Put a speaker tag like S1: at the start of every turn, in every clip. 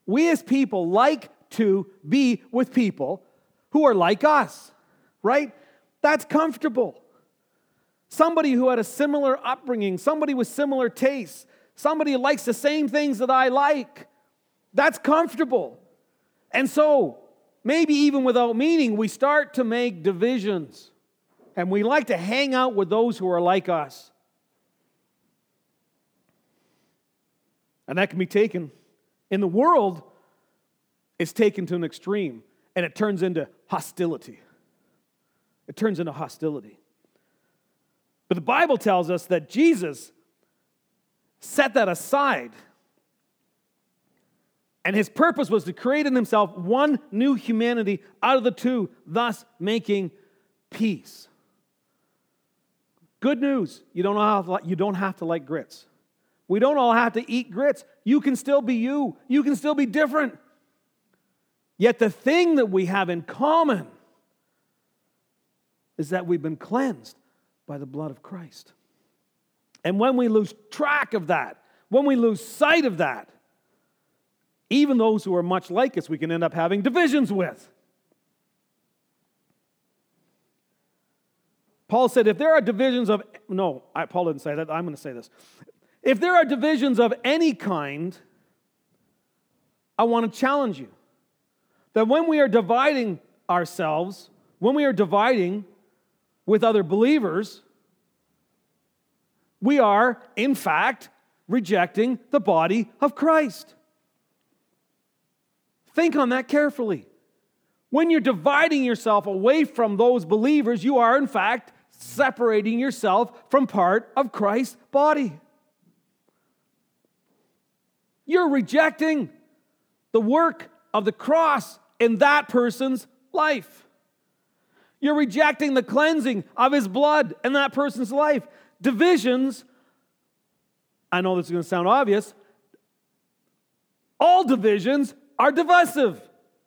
S1: We as people like to be with people who are like us, right? That's comfortable. Somebody who had a similar upbringing, somebody with similar tastes, somebody who likes the same things that I like. That's comfortable. And so, maybe even without meaning, we start to make divisions. And we like to hang out with those who are like us. And that can be taken. In the world, it's taken to an extreme. And it turns into hostility. It turns into hostility. But the Bible tells us that Jesus set that aside. And his purpose was to create in himself one new humanity out of the two, thus making peace. Good news, you don't have to like grits. We don't all have to eat grits. You can still be you. You can still be different. Yet the thing that we have in common is that we've been cleansed by the blood of Christ. And when we lose track of that, when we lose sight of that, even those who are much like us, we can end up having divisions with. Paul said, if there are divisions of... No, Paul didn't say that. I'm going to say this. If there are divisions of any kind, I want to challenge you. That when we are dividing ourselves, when we are dividing with other believers, we are, in fact, rejecting the body of Christ. Think on that carefully. When you're dividing yourself away from those believers, you are, in fact, separating yourself from part of Christ's body. You're rejecting the work of the cross in that person's life. You're rejecting the cleansing of his blood in that person's life. Divisions, I know this is going to sound obvious, all divisions are divisive.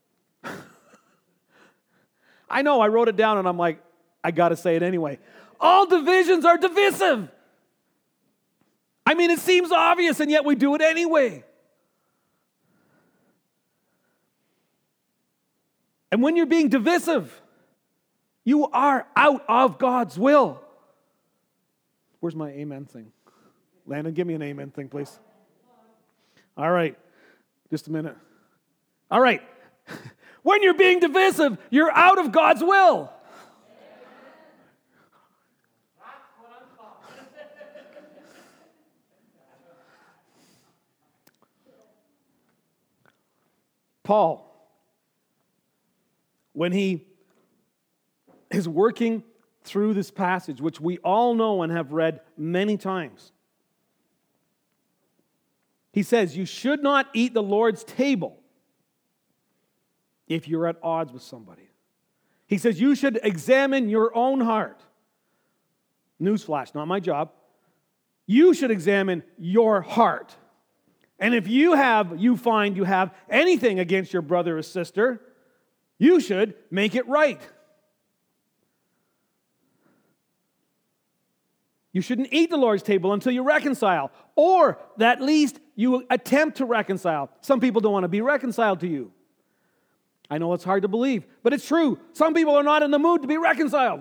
S1: I know, I wrote it down and I'm like, I got to say it anyway. All divisions are divisive. I mean, it seems obvious and yet we do it anyway. And when you're being divisive, you are out of God's will. Where's my amen thing? Landon, give me an amen thing, please. All right. Just a minute. All right. When you're being divisive, you're out of God's will. Paul, when he is working through this passage, which we all know and have read many times, he says, you should not eat the Lord's table if you're at odds with somebody. He says, you should examine your own heart. Newsflash, not my job. You should examine your heart. And if you find you have anything against your brother or sister, you should make it right. You shouldn't eat the Lord's table until you reconcile, or at least you attempt to reconcile. Some people don't want to be reconciled to you. I know it's hard to believe, but it's true. Some people are not in the mood to be reconciled.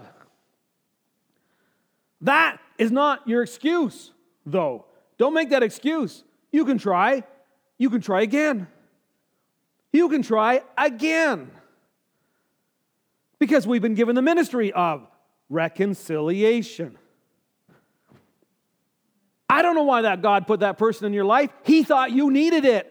S1: That is not your excuse, though. Don't make that excuse. You can try. You can try again. You can try again. Because we've been given the ministry of reconciliation. I don't know why that God put that person in your life. He thought you needed it.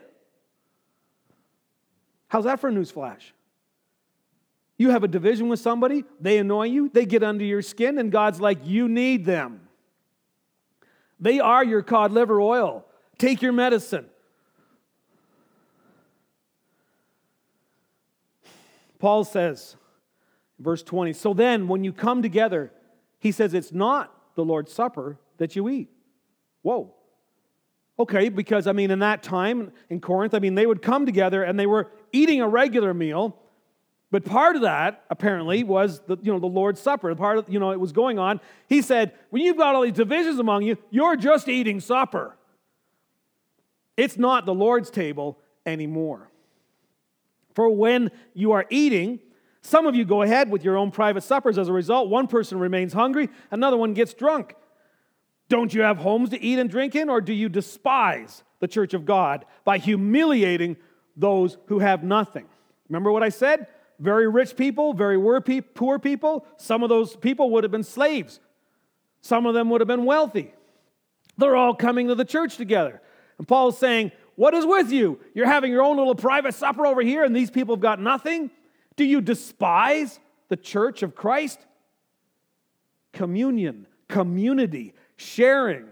S1: How's that for a newsflash? You have a division with somebody, they annoy you, they get under your skin, and God's like, you need them. They are your cod liver oil. Take your medicine. Paul says, verse 20, so then when you come together, he says it's not the Lord's Supper that you eat. Whoa. Okay, because in that time in Corinth, they would come together and they were eating a regular meal, but part of that apparently was the Lord's Supper. Part of it was going on. He said, when you've got all these divisions among you, you're just eating supper. It's not the Lord's table anymore. For when you are eating, some of you go ahead with your own private suppers. As a result, one person remains hungry, another one gets drunk. Don't you have homes to eat and drink in, or do you despise the church of God by humiliating those who have nothing? Remember what I said? Very rich people, very poor people. Some of those people would have been slaves. Some of them would have been wealthy. They're all coming to the church together. And Paul's saying, what is with you? You're having your own little private supper over here, and these people have got nothing? Do you despise the church of Christ? Communion, community, sharing.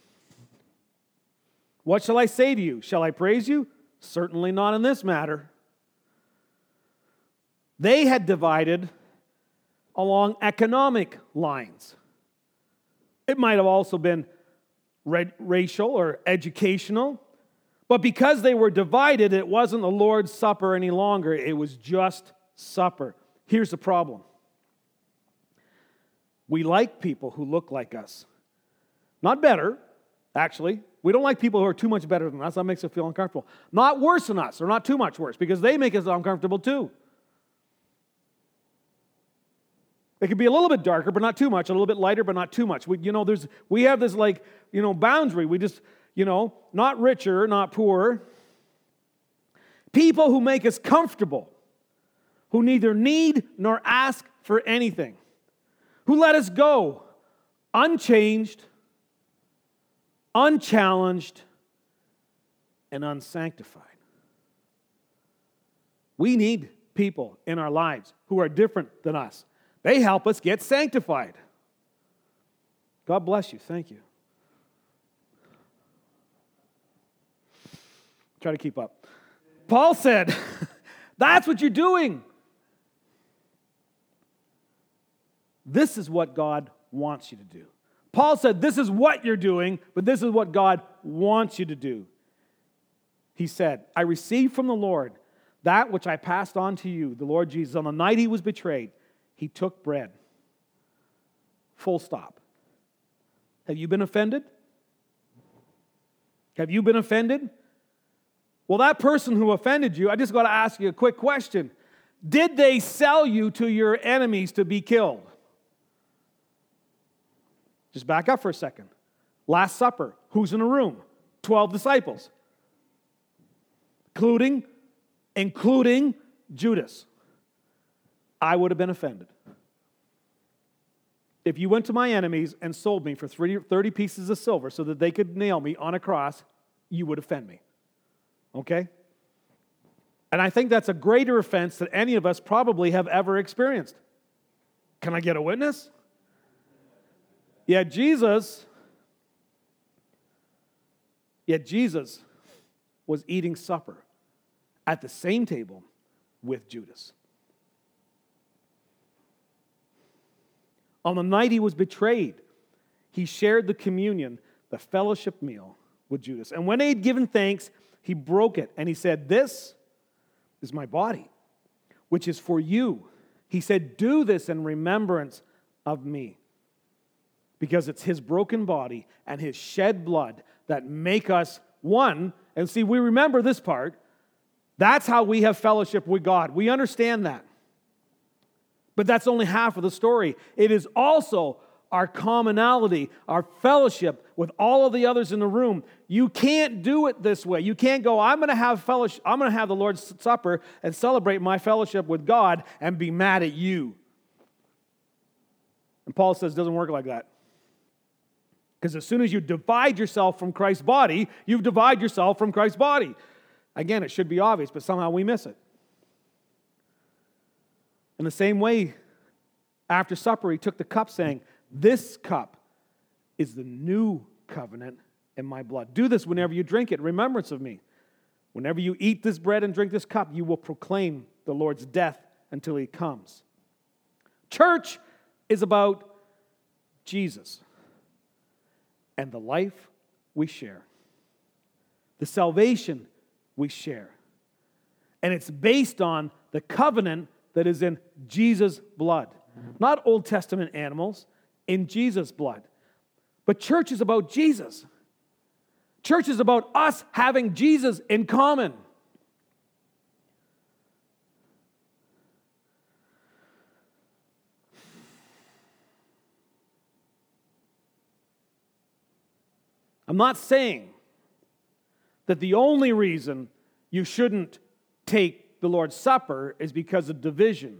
S1: What shall I say to you? Shall I praise you? Certainly not in this matter. They had divided along economic lines. It might have also been racial or educational. But because they were divided, it wasn't the Lord's Supper any longer. It was just supper. Here's the problem. We like people who look like us. Not better, actually. We don't like people who are too much better than us. That makes us feel uncomfortable. Not worse than us, or not too much worse, because they make us uncomfortable too. It could be a little bit darker, but not too much. A little bit lighter, but not too much. We have this boundary. We just, not richer, not poorer. People who make us comfortable, who neither need nor ask for anything, who let us go unchanged, unchallenged, and unsanctified. We need people in our lives who are different than us. They help us get sanctified. God bless you. Thank you. Try to keep up. Paul said, that's what you're doing. This is what God wants you to do. Paul said, this is what you're doing, but this is what God wants you to do. He said, I received from the Lord that which I passed on to you, the Lord Jesus. On the night he was betrayed, he took bread. Full stop. Have you been offended? Have you been offended? Well, that person who offended you, I just got to ask you a quick question. Did they sell you to your enemies to be killed? Just back up for a second. Last Supper. Who's in the room? 12 disciples. Including Judas. I would have been offended. If you went to my enemies and sold me for 30 pieces of silver so that they could nail me on a cross, you would offend me. Okay? And I think that's a greater offense than any of us probably have ever experienced. Can I get a witness? Yet Jesus was eating supper at the same table with Judas. On the night he was betrayed, he shared the communion, the fellowship meal with Judas. And when they had given thanks, he broke it and he said, this is my body, which is for you. He said, do this in remembrance of me. Because it's his broken body and his shed blood that make us one. And see, we remember this part. That's how we have fellowship with God. We understand that. But that's only half of the story. It is also our commonality, our fellowship with all of the others in the room. You can't do it this way. You can't go, I'm going to have fellowship, I'm going to have the Lord's Supper and celebrate my fellowship with God and be mad at you. And Paul says it doesn't work like that. Because as soon as you divide yourself from Christ's body, you've divided yourself from Christ's body. Again, it should be obvious, but somehow we miss it. In the same way, after supper, he took the cup saying, this cup is the new covenant in my blood. Do this whenever you drink it in remembrance of me. Whenever you eat this bread and drink this cup, you will proclaim the Lord's death until he comes. Church is about Jesus and the life we share, the salvation we share. And it's based on the covenant that is in Jesus' blood. Not Old Testament animals, in Jesus' blood. But church is about Jesus. Church is about us having Jesus in common. I'm not saying that the only reason you shouldn't take the Lord's Supper is because of division.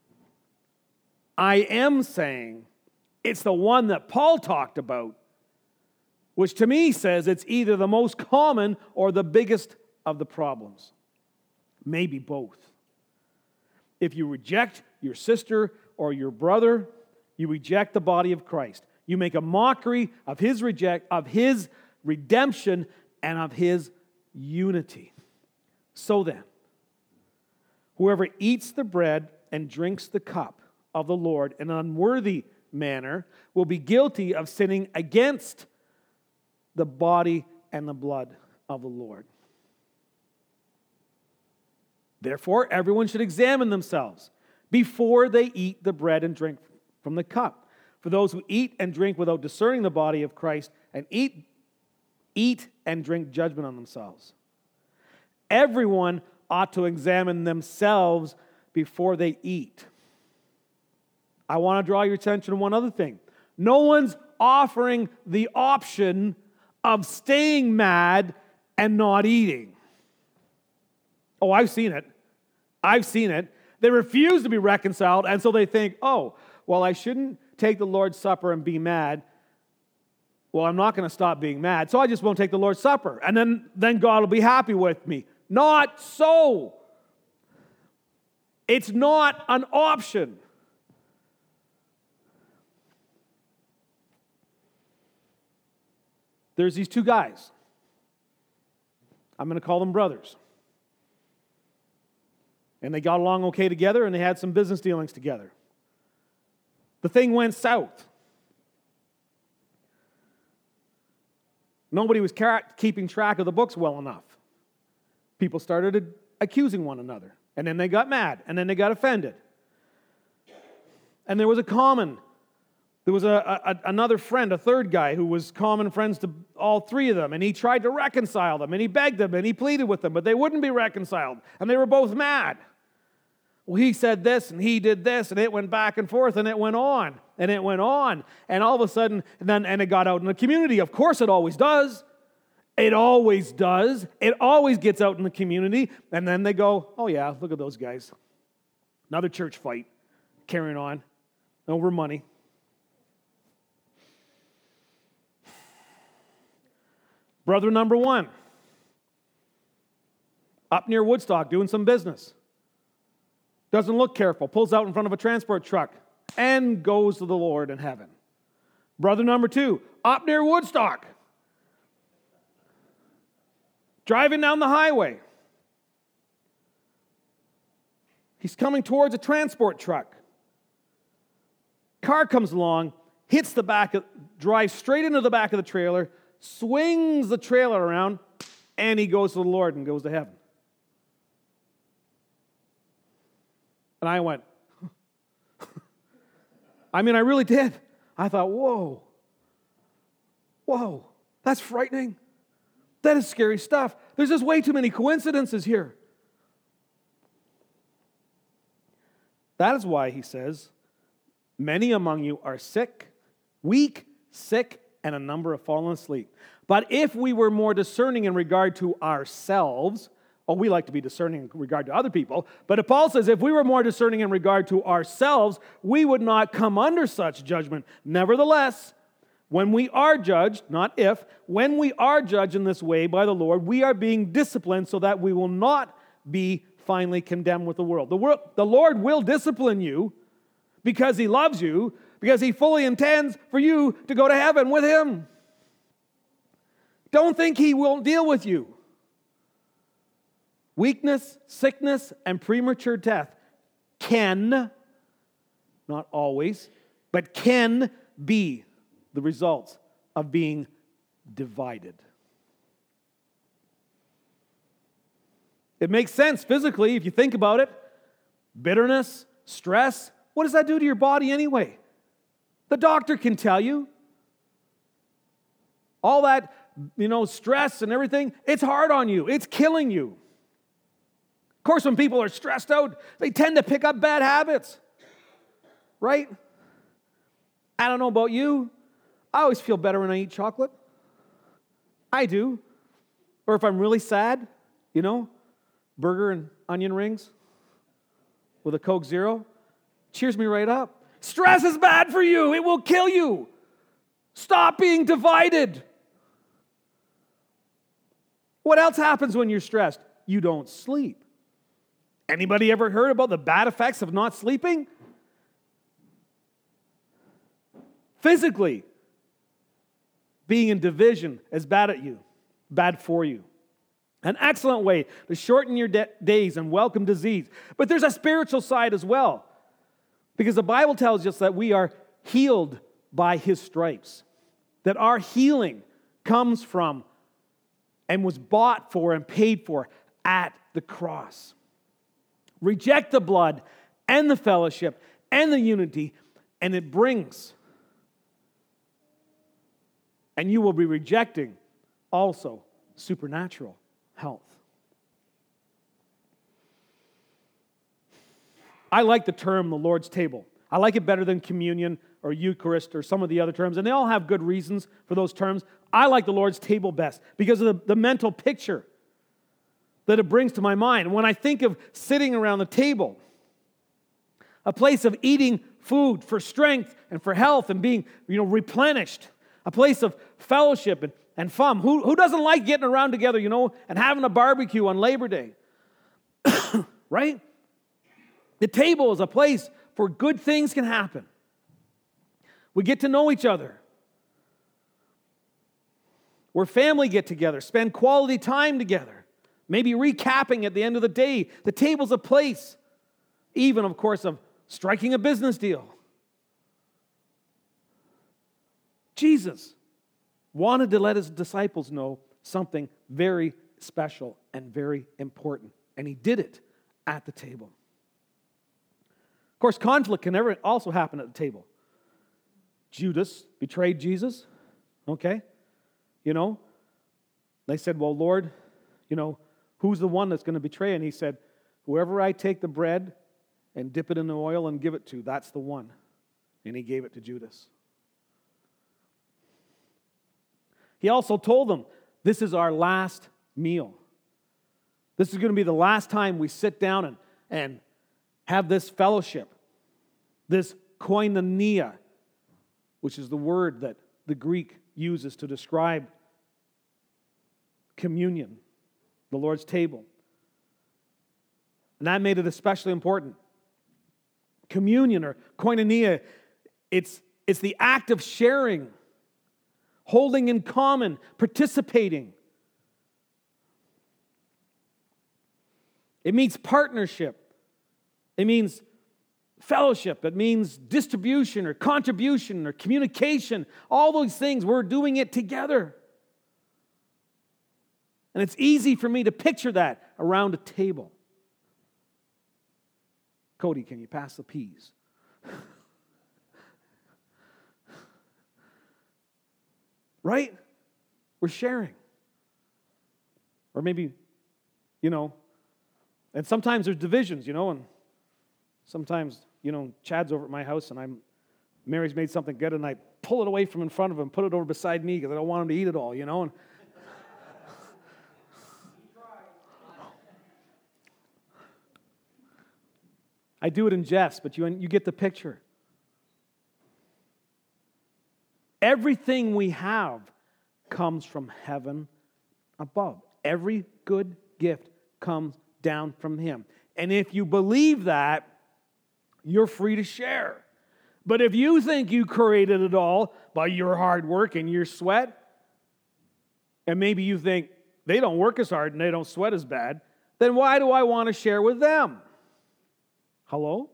S1: I am saying it's the one that Paul talked about, which to me says it's either the most common or the biggest of the problems. Maybe both. If you reject your sister or your brother, you reject the body of Christ. You make a mockery of his redemption and of his unity. So then, whoever eats the bread and drinks the cup of the Lord in an unworthy manner will be guilty of sinning against the body and the blood of the Lord. Therefore, everyone should examine themselves before they eat the bread and drink from the cup. For those who eat and drink without discerning the body of Christ and eat and drink judgment on themselves. Everyone ought to examine themselves before they eat. I want to draw your attention to one other thing. No one's offering the option of staying mad and not eating. Oh, I've seen it. They refuse to be reconciled, and so they think, oh, well, I shouldn't take the Lord's Supper and be mad. Well, I'm not going to stop being mad, so I just won't take the Lord's Supper. And then God will be happy with me. Not so. It's not an option. There's these two guys. I'm going to call them brothers. And they got along okay together, and they had some business dealings together. The thing went south. Nobody was keeping track of the books well enough. People started accusing one another. And then they got mad. And then they got offended. And there was another friend, a third guy, who was common friends to all three of them. And he tried to reconcile them. And he begged them. And he pleaded with them. But they wouldn't be reconciled. And they were both mad. Well, he said this and he did this, and it went back and forth, and it went on, and it went on. And all of a sudden, and it got out in the community. Of course it always does. It always does. It always gets out in the community. And then they go, oh yeah, look at those guys. Another church fight, carrying on over money. Brother number one, up near Woodstock doing some business. Doesn't look careful, pulls out in front of a transport truck, and goes to the Lord in heaven. Brother number two, up near Woodstock, driving down the highway. He's coming towards a transport truck. Car comes along, hits the back, drives straight into the back of the trailer, swings the trailer around, and he goes to the Lord and goes to heaven. And I went, I really did. I thought, whoa, that's frightening. That is scary stuff. There's just way too many coincidences here. That is why he says, many among you are weak, sick, and a number have fallen asleep. But if we were more discerning in regard to ourselves, we like to be discerning in regard to other people, but if Paul says if we were more discerning in regard to ourselves, we would not come under such judgment. Nevertheless, when we are judged, not if, when we are judged in this way by the Lord, we are being disciplined so that we will not be finally condemned with the world. The Lord will discipline you because he loves you, because he fully intends for you to go to heaven with him. Don't think he won't deal with you. Weakness, sickness, and premature death can, not always, but can be the results of being divided. It makes sense physically if you think about it. Bitterness, stress, what does that do to your body anyway? The doctor can tell you. All that, stress and everything, it's hard on you. It's killing you. Of course, when people are stressed out, they tend to pick up bad habits, right? I don't know about you. I always feel better when I eat chocolate. I do. Or if I'm really sad, burger and onion rings with a Coke Zero, cheers me right up. Stress is bad for you. It will kill you. Stop being divided. What else happens when you're stressed? You don't sleep. Anybody ever heard about the bad effects of not sleeping? Physically, being in division is bad for you. An excellent way to shorten your days and welcome disease. But there's a spiritual side as well. Because the Bible tells us that we are healed by His stripes. That our healing comes from and was bought for and paid for at the cross. Reject the blood and the fellowship and the unity, and it brings. And you will be rejecting also supernatural health. I like the term the Lord's table. I like it better than communion or Eucharist or some of the other terms, and they all have good reasons for those terms. I like the Lord's table best because of the mental picture that it brings to my mind. When I think of sitting around the table, a place of eating food for strength and for health and being, replenished, a place of fellowship and fun. Who doesn't like getting around together, and having a barbecue on Labor Day? Right? The table is a place where good things can happen. We get to know each other. Where family get together, spend quality time together. Maybe recapping at the end of the day. The table's a place, even, of course, of striking a business deal. Jesus wanted to let His disciples know something very special and very important. And He did it at the table. Of course, conflict can also happen at the table. Judas betrayed Jesus. Okay? They said, well, Lord, who's the one that's going to betray? And He said, whoever I take the bread and dip it in the oil and give it to, that's the one. And He gave it to Judas. He also told them, this is our last meal. This is going to be the last time we sit down and have this fellowship, this koinonia, which is the word that the Greek uses to describe communion, the Lord's table. And that made it especially important. Communion or koinonia, it's the act of sharing, holding in common, participating. It means partnership. It means fellowship. It means distribution or contribution or communication. All those things, we're doing it together. And it's easy for me to picture that around a table. Cody, can you pass the peas? Right? We're sharing. Or maybe, and sometimes there's divisions, and sometimes, Chad's over at my house and Mary's made something good and I pull it away from in front of him, put it over beside me because I don't want him to eat it all, and I do it in jest, but you get the picture. Everything we have comes from heaven above. Every good gift comes down from Him. And if you believe that, you're free to share. But if you think you created it all by your hard work and your sweat, and maybe you think they don't work as hard and they don't sweat as bad, then why do I want to share with them? Hello?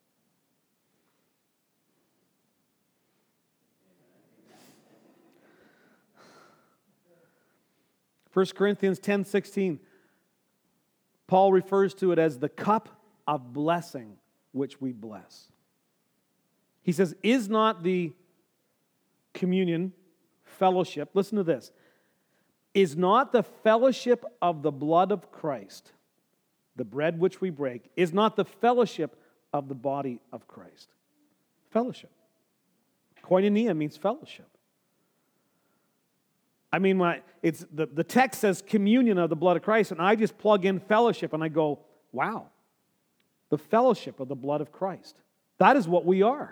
S1: 1 Corinthians 10:16, Paul refers to it as the cup of blessing which we bless. He says, is not the communion fellowship, listen to this, is not the fellowship of the blood of Christ, the bread which we break, is not the fellowship of the body of Christ? Fellowship. Koinonia means fellowship. I mean, it's the text says communion of the blood of Christ, and I just plug in fellowship, and I go, wow, the fellowship of the blood of Christ. That is what we are.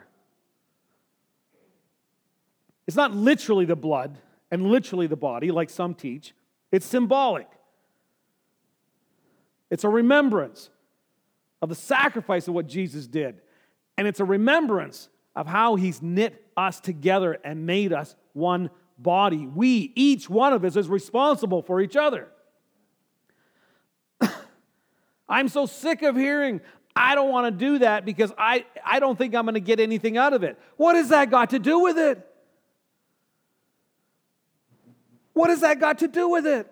S1: It's not literally the blood and literally the body, like some teach. It's symbolic. It's a remembrance of the sacrifice of what Jesus did. And it's a remembrance of how He's knit us together and made us one body. We, each one of us, is responsible for each other. I'm so sick of hearing, I don't want to do that because I don't think I'm going to get anything out of it. What has that got to do with it? What has that got to do with it?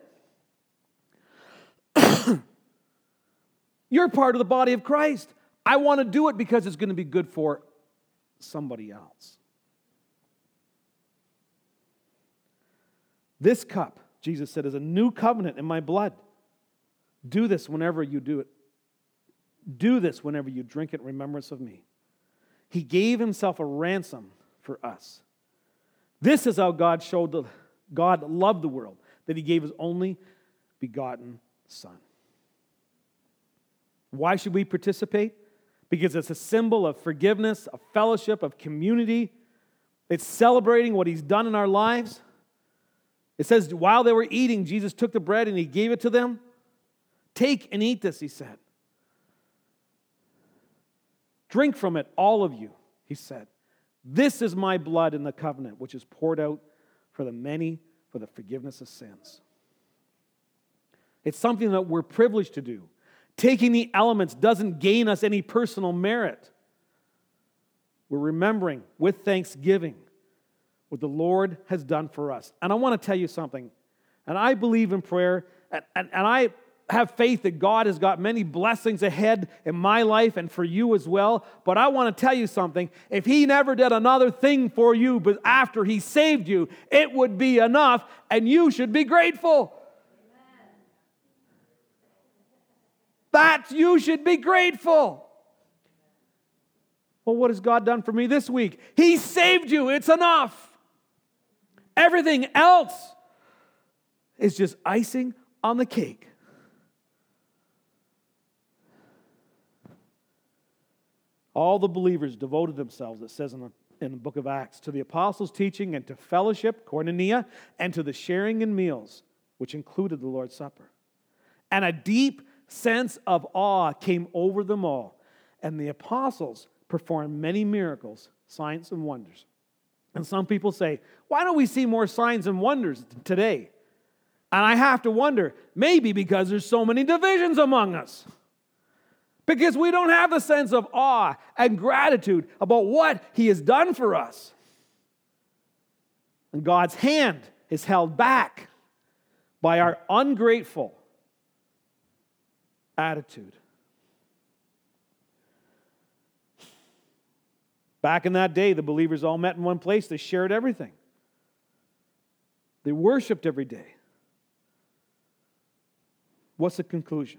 S1: You're part of the body of Christ. I want to do it because it's going to be good for somebody else. This cup, Jesus said, is a new covenant in my blood. Do this whenever you do it. Do this whenever you drink it in remembrance of me. He gave Himself a ransom for us. This is how God loved the world, that He gave His only begotten Son. Why should we participate? Because it's a symbol of forgiveness, of fellowship, of community. It's celebrating what He's done in our lives. It says, while they were eating, Jesus took the bread and He gave it to them. Take and eat this, He said. Drink from it, all of you, He said. This is my blood in the covenant, which is poured out for the many for the forgiveness of sins. It's something that we're privileged to do. Taking the elements doesn't gain us any personal merit. We're remembering with thanksgiving what the Lord has done for us. And I want to tell you something. And I believe in prayer, and I have faith that God has got many blessings ahead in my life and for you as well. But I want to tell you something. If He never did another thing for you, but after He saved you, it would be enough, and you should be grateful. You should be grateful. Well, what has God done for me this week? He saved you. It's enough. Everything else is just icing on the cake. All the believers devoted themselves, it says in the book of Acts, to the apostles' teaching and to fellowship, koinonia, and to the sharing in meals, which included the Lord's Supper. And a deep sense of awe came over them all. And the apostles performed many miracles, signs, and wonders. And some people say, why don't we see more signs and wonders today? And I have to wonder, maybe because there's so many divisions among us. Because we don't have the sense of awe and gratitude about what He has done for us. And God's hand is held back by our ungrateful attitude. Back in that day, the believers all met in one place. They shared everything. They worshiped every day. What's the conclusion?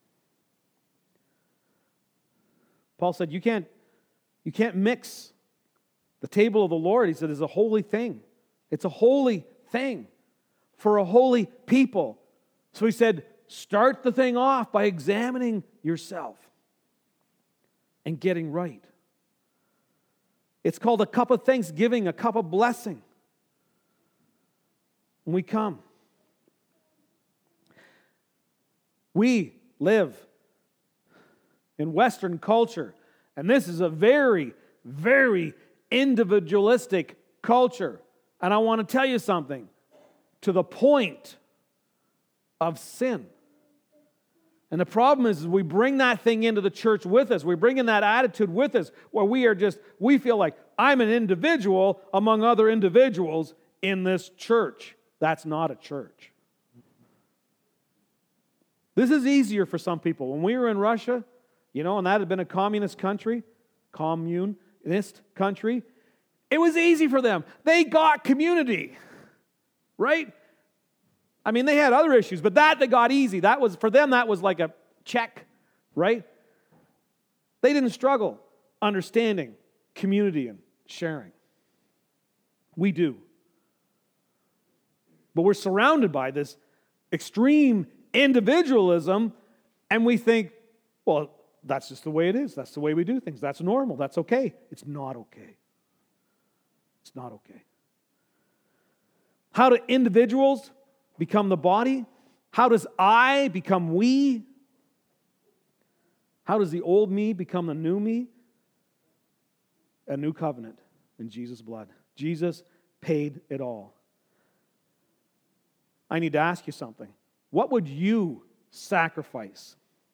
S1: Paul said, you can't mix the table of the Lord. He said, it's a holy thing. It's a holy thing for a holy people. So he said, start the thing off by examining yourself and getting right. It's called a cup of thanksgiving, a cup of blessing. When we come, we live in Western culture, and this is a very, very individualistic culture. And I want to tell you something, to the point of sin. And the problem is we bring that thing into the church with us. We bring in that attitude with us where we feel like I'm an individual among other individuals in this church. That's not a church. This is easier for some people. When we were in Russia, and that had been a communist country, it was easy for them. They got community, right? I mean, they had other issues, but they got easy. For them, that was like a check, right? They didn't struggle understanding community and sharing. We do. But we're surrounded by this extreme individualism, and we think, well, that's just the way it is. That's the way we do things. That's normal. That's okay. It's not okay. It's not okay. How do individuals become the body? How does I become we? How does the old me become the new me? A new covenant in Jesus' blood. Jesus paid it all. I need to ask you something. What would you sacrifice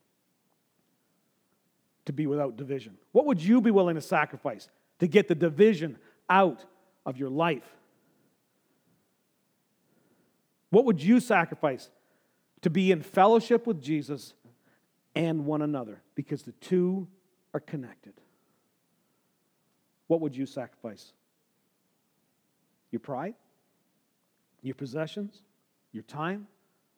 S1: to be without division? What would you be willing to sacrifice to get the division out of your life? What would you sacrifice to be in fellowship with Jesus and one another? Because the two are connected. What would you sacrifice? Your pride? Your possessions? Your time?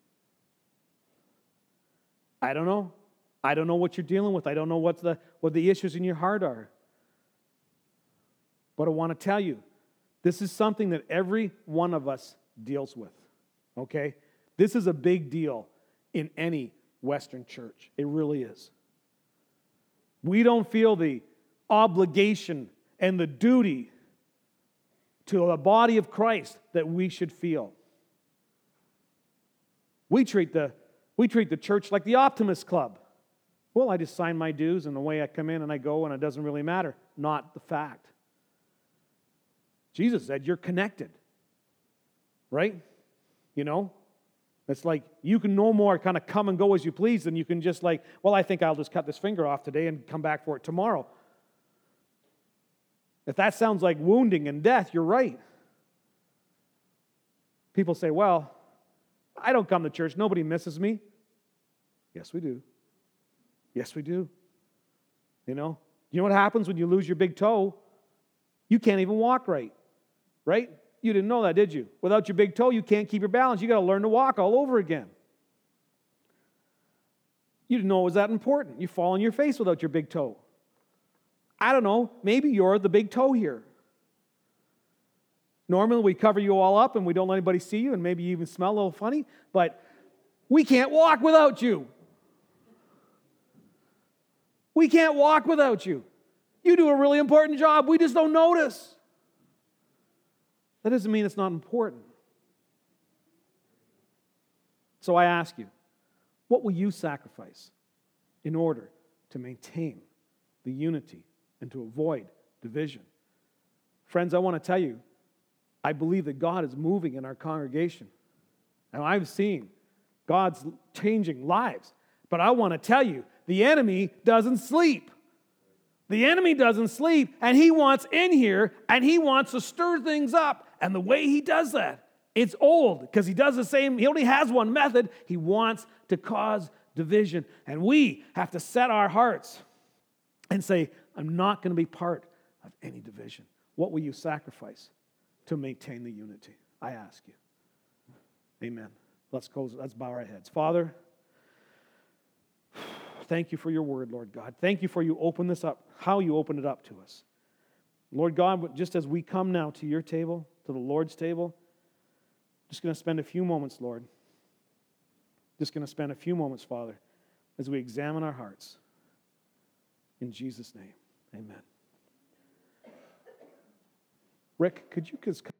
S1: I don't know. I don't know what you're dealing with. I don't know what the issues in your heart are. But I want to tell you, this is something that every one of us deals with. Okay? This is a big deal in any Western church. It really is. We don't feel the obligation and the duty to the body of Christ that we should feel. We treat the church like the Optimist Club. Well, I just sign my dues, and away I come in and I go, and it doesn't really matter. Not the fact. Jesus said, you're connected. Right? You know? It's like you can no more kind of come and go as you please than you can just like, well, I think I'll just cut this finger off today and come back for it tomorrow. If that sounds like wounding and death, you're right. People say, well, I don't come to church. Nobody misses me. Yes, we do. Yes, we do. You know what happens when you lose your big toe? You can't even walk right. Right? You didn't know that, did you? Without your big toe, you can't keep your balance. You got to learn to walk all over again. You didn't know it was that important. You fall on your face without your big toe. I don't know. Maybe you're the big toe here. Normally, we cover you all up and we don't let anybody see you, and maybe you even smell a little funny, but we can't walk without you. We can't walk without you. You do a really important job. We just don't notice. That doesn't mean it's not important. So I ask you, what will you sacrifice in order to maintain the unity and to avoid division? Friends, I want to tell you, I believe that God is moving in our congregation. And I've seen God's changing lives. But I want to tell you, the enemy doesn't sleep. The enemy doesn't sleep, and he wants in here, and he wants to stir things up. And the way he does that, it's old, because he does the same. He only has one method. He wants to cause division. And we have to set our hearts and say, I'm not going to be part of any division. What will you sacrifice to maintain the unity? I ask you. Amen. Let's close. Let's bow our heads. Father, thank you for your word, Lord God. Thank you for you open this up, how you open it up to us. Lord God, just as we come now to your table, to the Lord's table, just going to spend a few moments, Lord. Just going to spend a few moments, Father, as we examine our hearts. In Jesus' name, amen. Rick, could you just